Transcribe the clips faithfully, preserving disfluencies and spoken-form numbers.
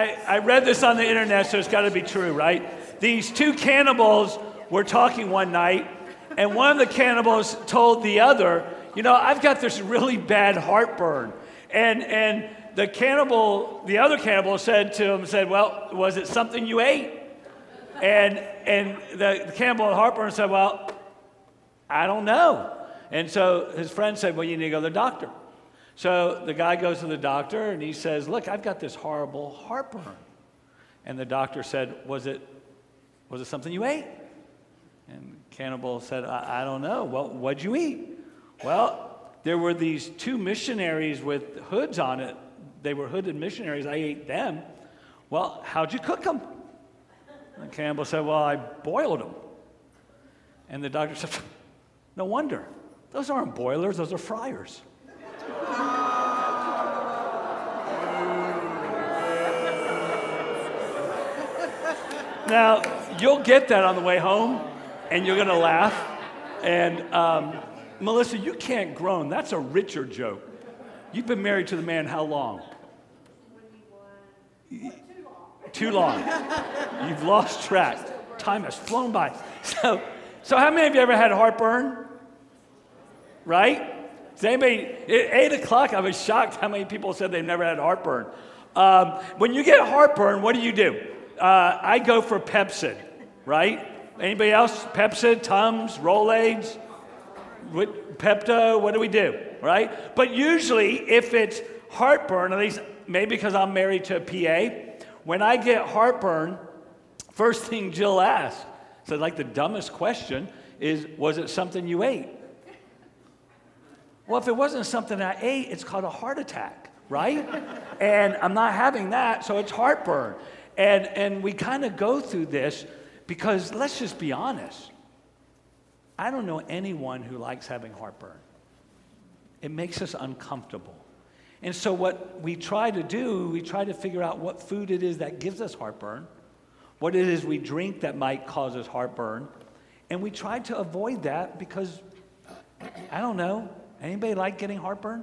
I, I read this on the internet, so it's got to be true, right? These two cannibals were talking one night, and one of the cannibals told the other, you know, I've got this really bad heartburn. And and the cannibal, the other cannibal said to him, said, well, was it something you ate? And and the, the cannibal with heartburn said, well, I don't know. And so his friend said, well, you need to go to the doctor. So the guy goes to the doctor and he says, look, I've got this horrible heartburn. And the doctor said, was it was it something you ate? And cannibal said, I, I don't know. Well, what'd you eat? Well, there were these two missionaries with hoods on it. They were hooded missionaries. I ate them. Well, how'd you cook them? And cannibal said, well, I boiled them. And the doctor said, no wonder. Those aren't boilers, those are fryers. Now, you'll get that on the way home, and you're going to laugh. And um, Melissa, you can't groan. That's a Richard joke. You've been married to the man how long? Too long. You've lost track. Time has flown by. So, so how many of you ever had heartburn? Right? Does anybody, at eight o'clock, I was shocked how many people said they've never had heartburn. Um, when you get heartburn, what do you do? Uh, I go for Pepcid, right? Anybody else? Pepcid, Tums, Rolaids, Pepto, what do we do, right? But usually, if it's heartburn, at least maybe because I'm married to a P A, when I get heartburn, first thing Jill asks, so like the dumbest question is, was it something you ate? Well, if it wasn't something I ate, it's called a heart attack, right? And I'm not having that, so it's heartburn. And and we kind of go through this because let's just be honest. I don't know anyone who likes having heartburn. It makes us uncomfortable. And so what we try to do, we try to figure out what food it is that gives us heartburn, what it is we drink that might cause us heartburn, and we try to avoid that because, I don't know, anybody like getting heartburn?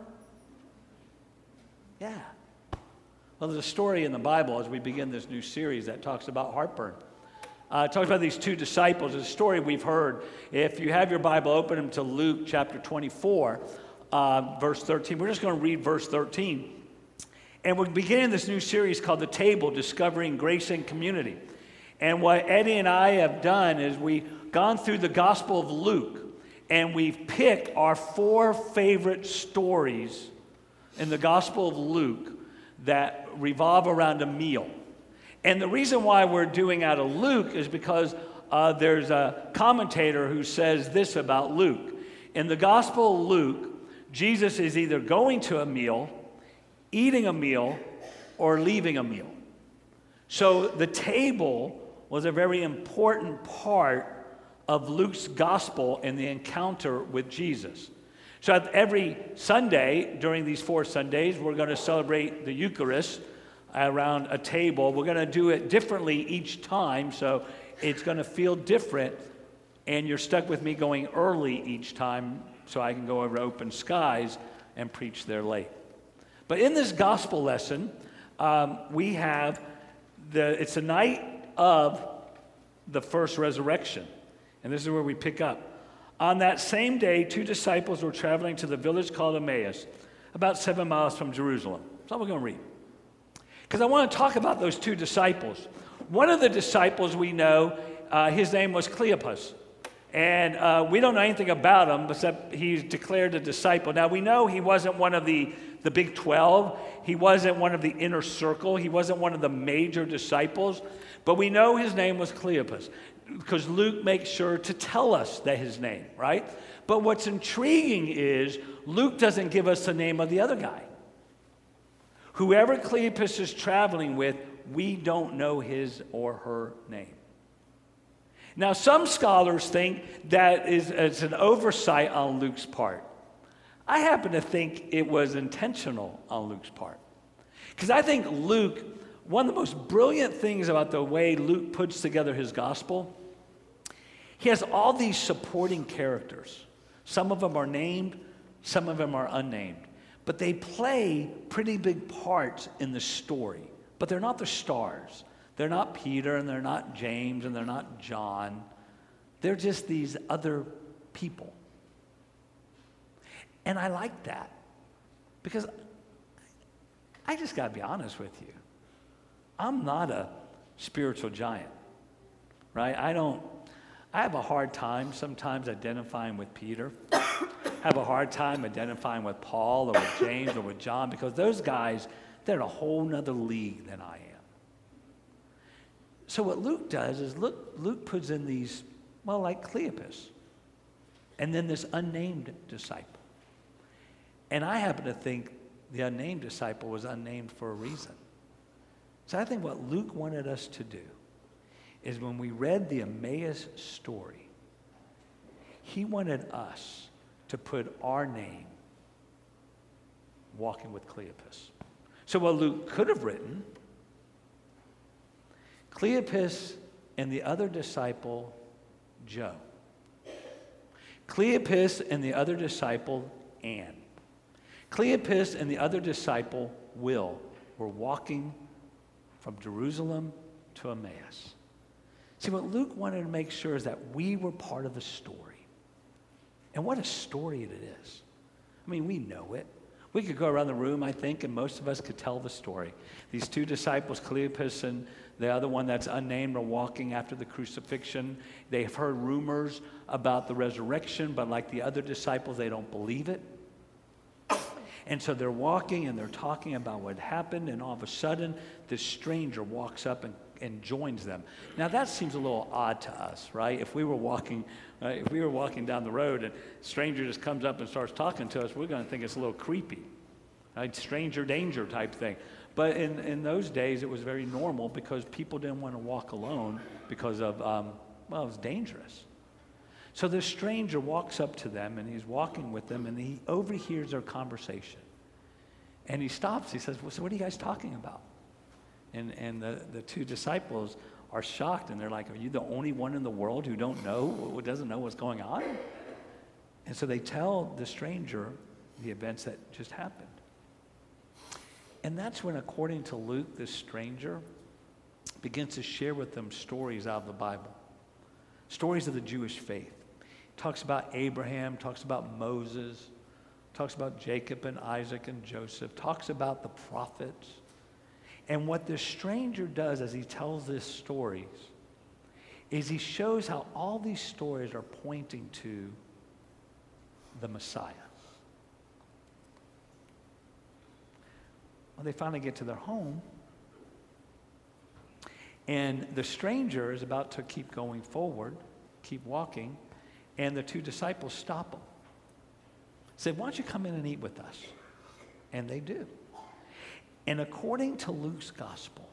Yeah. Well, there's a story in the Bible as we begin this new series that talks about heartburn. Uh, it talks about these two disciples. It's a story we've heard. If you have your Bible, open them to Luke chapter twenty-four, uh, verse thirteen. We're just going to read verse thirteen. And we're beginning this new series called The Table, Discovering Grace and Community. And what Eddie and I have done is we've gone through the Gospel of Luke, and we've picked our four favorite stories in the Gospel of Luke that revolve around a meal. And the reason why we're doing out of Luke is because uh, there's a commentator who says this about Luke. In the Gospel of Luke, Jesus is either going to a meal, eating a meal, or leaving a meal. So the table was a very important part of Luke's gospel and the encounter with Jesus. So every Sunday, during these four Sundays, we're going to celebrate the Eucharist around a table. We're going to do it differently each time, so it's going to feel different, and you're stuck with me going early each time so I can go over open skies and preach there late. But in this gospel lesson, um, we have, the. it's the night of the first resurrection, and this is where we pick up. On that same day, two disciples were traveling to the village called Emmaus, about seven miles from Jerusalem. That's all we're going to read. Because I want to talk about those two disciples. One of the disciples we know, uh, his name was Cleopas. And uh, we don't know anything about him, except he's declared a disciple. Now, we know he wasn't one of the, the big twelve. He wasn't one of the inner circle. He wasn't one of the major disciples. But we know his name was Cleopas, because Luke makes sure to tell us that his name, right? But what's intriguing is Luke doesn't give us the name of the other guy. Whoever Cleopas is traveling with, we don't know his or her name. Now, some scholars think that is it's an oversight on Luke's part. I happen to think it was intentional on Luke's part. Because I think Luke, one of the most brilliant things about the way Luke puts together his gospel, he has all these supporting characters. Some of them are named, some of them are unnamed. But they play pretty big parts in the story, But they're not the stars. They're not Peter, and they're not James, and they're not John. They're just these other people. And I like that because I just got to be honest with you. I'm not a spiritual giant, right? I don't, I have a hard time sometimes identifying with Peter. I have a hard time identifying with Paul or with James or with John because those guys, they're in a whole nother league than I am. So what Luke does is Luke, Luke puts in these, well, like Cleopas, and then this unnamed disciple. And I happen to think the unnamed disciple was unnamed for a reason. So I think what Luke wanted us to do is when we read the Emmaus story, he wanted us to put our name walking with Cleopas. So what Luke could have written, Cleopas and the other disciple, Joe. Cleopas and the other disciple, Anne. Cleopas and the other disciple, Will, were walking from Jerusalem to Emmaus. See, what Luke wanted to make sure is that we were part of the story. And what a story it is. I mean, we know it. We could go around the room, I think, and most of us could tell the story. These two disciples, Cleopas and the other one that's unnamed, are walking after the crucifixion. They've heard rumors about the resurrection, but like the other disciples, they don't believe it. And so they're walking and they're talking about what happened, and all of a sudden, this stranger walks up and, and joins them. Now that seems a little odd to us, right? If we were walking, uh, if we were walking down the road and a stranger just comes up and starts talking to us, we're going to think it's a little creepy, right? Stranger danger type thing. But in, in those days, it was very normal because people didn't want to walk alone because of, um, well, it was dangerous. So this stranger walks up to them, and he's walking with them, and he overhears their conversation. And he stops. He says, well, so what are you guys talking about? And, and the, the two disciples are shocked, and they're like, are you the only one in the world who don't know, who doesn't know what's going on? And so they tell the stranger the events that just happened. And that's when, according to Luke, this stranger begins to share with them stories out of the Bible, stories of the Jewish faith. Talks about Abraham, talks about Moses, talks about Jacob and Isaac and Joseph, talks about the prophets. And what this stranger does as he tells these stories is he shows how all these stories are pointing to the Messiah. Well, they finally get to their home, and the stranger is about to keep going forward, keep walking, and the two disciples stop him. Say, why don't you come in and eat with us? And they do. And according to Luke's gospel,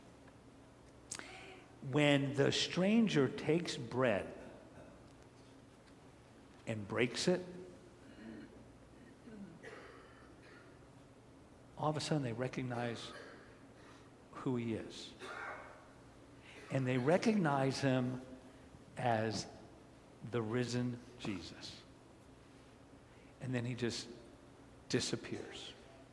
when the stranger takes bread and breaks it, all of a sudden they recognize who he is. And they recognize him as the risen Jesus. And then he just disappears.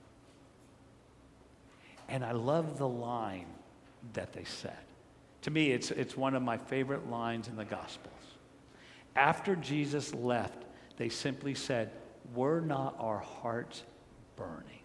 And I love the line that they said. To me, it's, it's one of my favorite lines in the Gospels. After Jesus left, they simply said, were not our hearts burning?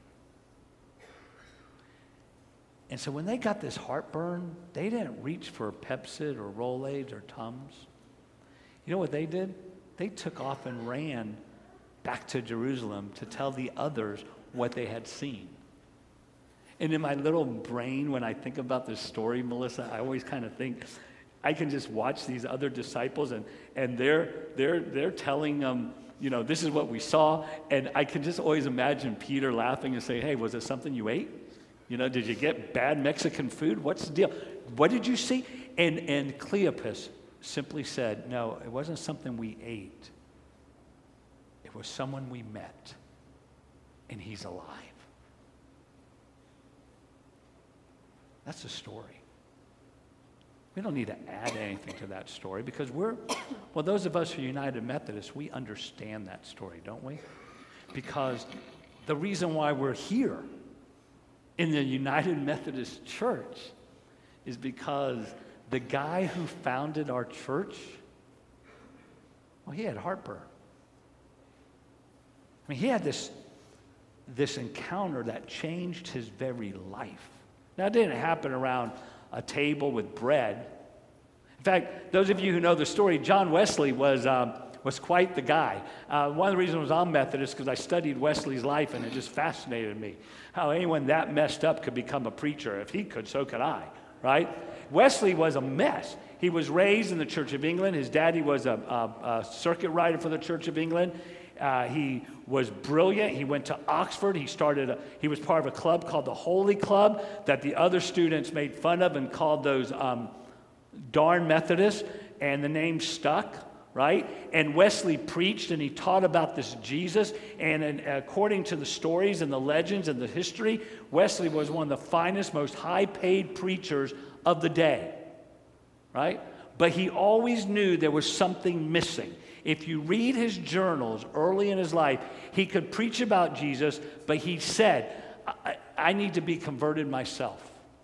And so when they got this heartburn, they didn't reach for Pepcid or Rolaids or Tums. You know what they did? They took off and ran back to Jerusalem to tell the others what they had seen. And in my little brain, when I think about this story, Melissa, I always kind of think, I can just watch these other disciples, and, and they're, they're, they're telling them, you know, this is what we saw. And I can just always imagine Peter laughing and saying, hey, was it something you ate? You know, did you get bad Mexican food? What's the deal? What did you see? And, and Cleopas simply said, no, it wasn't something we ate. It was someone we met, and he's alive. That's the story. We don't need to add anything to that story because we're, well, those of us who are United Methodists, we understand that story, don't we? Because the reason why we're here in the United Methodist Church is because the guy who founded our church, well, he had heartburn. I mean, he had this, this encounter that changed his very life. Now, it didn't happen around a table with bread. In fact, those of you who know the story, John Wesley was, um, was quite the guy. Uh, one of the reasons I'm Methodist because I studied Wesley's life, and it just fascinated me. How anyone that messed up could become a preacher. If he could, so could I, right? Wesley was a mess. He was raised in the Church of England. His daddy was a, a, a circuit rider for the Church of England. Uh, he was brilliant. He went to Oxford. He started. A, he was part of a club called the Holy Club that the other students made fun of and called those um, darn Methodists, and the name stuck, right? And Wesley preached and he taught about this Jesus. And, and according to the stories and the legends and the history, Wesley was one of the finest, most high-paid preachers of the day, right? But he always knew there was something missing. If you read his journals early in his life, he could preach about Jesus, but he said, I, I need to be converted myself.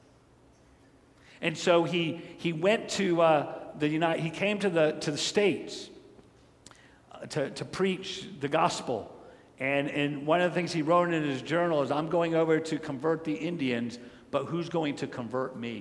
And so he he went to uh, the United. He came to the to the States uh, to to preach the gospel. And and one of the things he wrote in his journal is, "I'm going over to convert the Indians, but who's going to convert me?"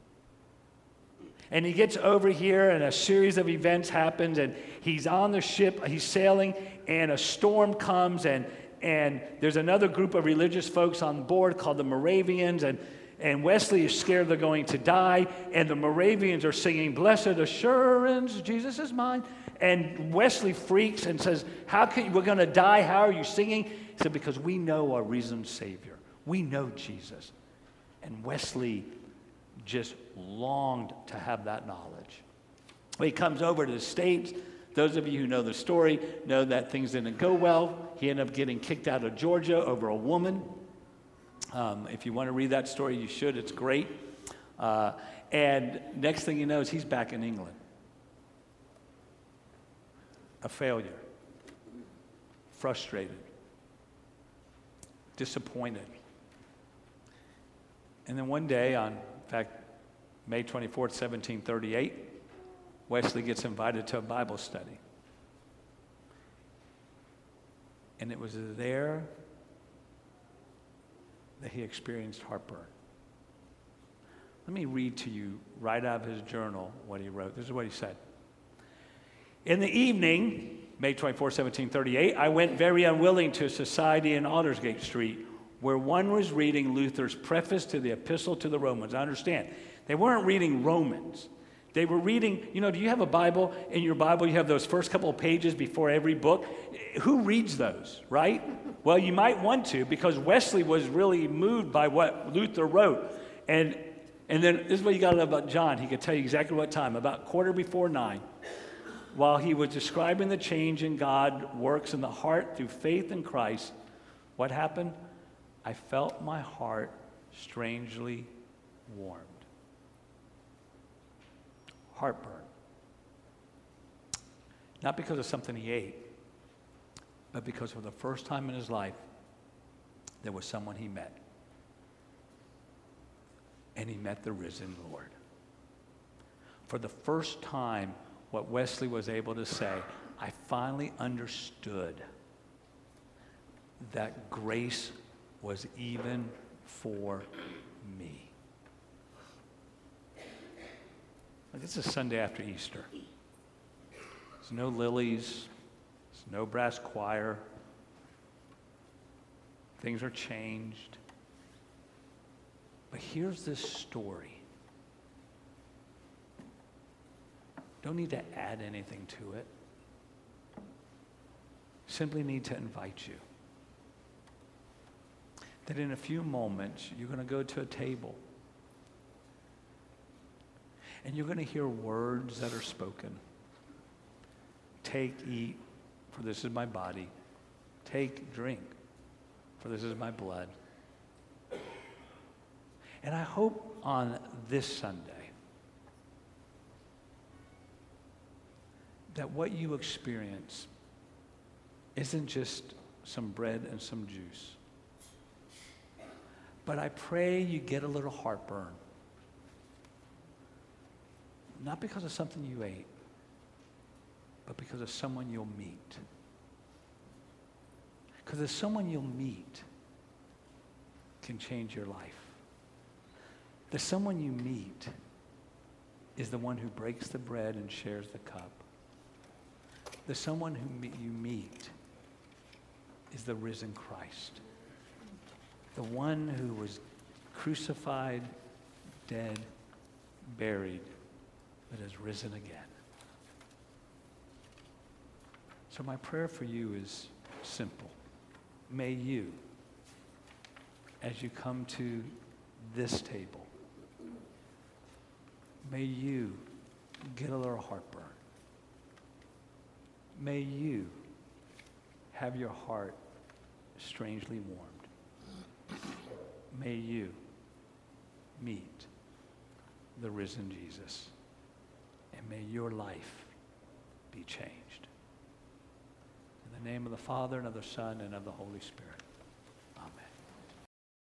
And he gets over here, and a series of events happens, and he's on the ship, he's sailing, and a storm comes, and and there's another group of religious folks on board called the Moravians, and and Wesley is scared they're going to die, and the Moravians are singing, "Blessed assurance, Jesus is mine." And Wesley freaks and says, "How can you, we're going to die? How are you singing?" He said, "Because we know our risen Savior. We know Jesus." And Wesley just longed to have that knowledge. When he comes over to the States, those of you who know the story know that things didn't go well. He ended up getting kicked out of Georgia over a woman. Um, if you want to read that story, you should. It's great. Uh, and next thing you know is he's back in England. A failure. Frustrated. Disappointed. And then one day on, in fact, May twenty-fourth, seventeen thirty-eight, Wesley gets invited to a Bible study. And it was there that he experienced heartburn. Let me read to you right out of his journal what he wrote. This is what he said. "In the evening, May twenty-fourth, seventeen thirty-eight, I went very unwilling to a society in Aldersgate Street where one was reading Luther's preface to the Epistle to the Romans." I understand. They weren't reading Romans. They were reading, you know, do you have a Bible? In your Bible, you have those first couple of pages before every book. Who reads those, right? Well, you might want to, because Wesley was really moved by what Luther wrote. And and then this is what you got to know about John. He could tell you exactly what time, about quarter before nine. While he was describing the change in God works in the heart through faith in Christ, what happened? I felt my heart strangely warmed. Heartburn. Not because of something he ate, but because for the first time in his life, there was someone he met. And he met the risen Lord. For the first time, what Wesley was able to say, I finally understood that grace was even for me. Like, it's a Sunday after Easter. There's no lilies. There's no brass choir. Things are changed. But here's this story. Don't need to add anything to it. Simply need to invite you. That in a few moments, you're going to go to a table. And you're going to hear words that are spoken. Take, eat, for this is my body. Take, drink, for this is my blood. And I hope on this Sunday that what you experience isn't just some bread and some juice. But I pray you get a little heartburn. Not because of something you ate, but because of someone you'll meet. Because there's someone you'll meet can change your life. The someone you meet is the one who breaks the bread and shares the cup. The someone who me- you meet is the risen Christ. The one who was crucified, dead, buried, but has risen again. So my prayer for you is simple. May you, as you come to this table, may you get a little heartburn. May you have your heart strangely warmed. May you meet the risen Jesus. And may your life be changed. In the name of the Father, and of the Son, and of the Holy Spirit.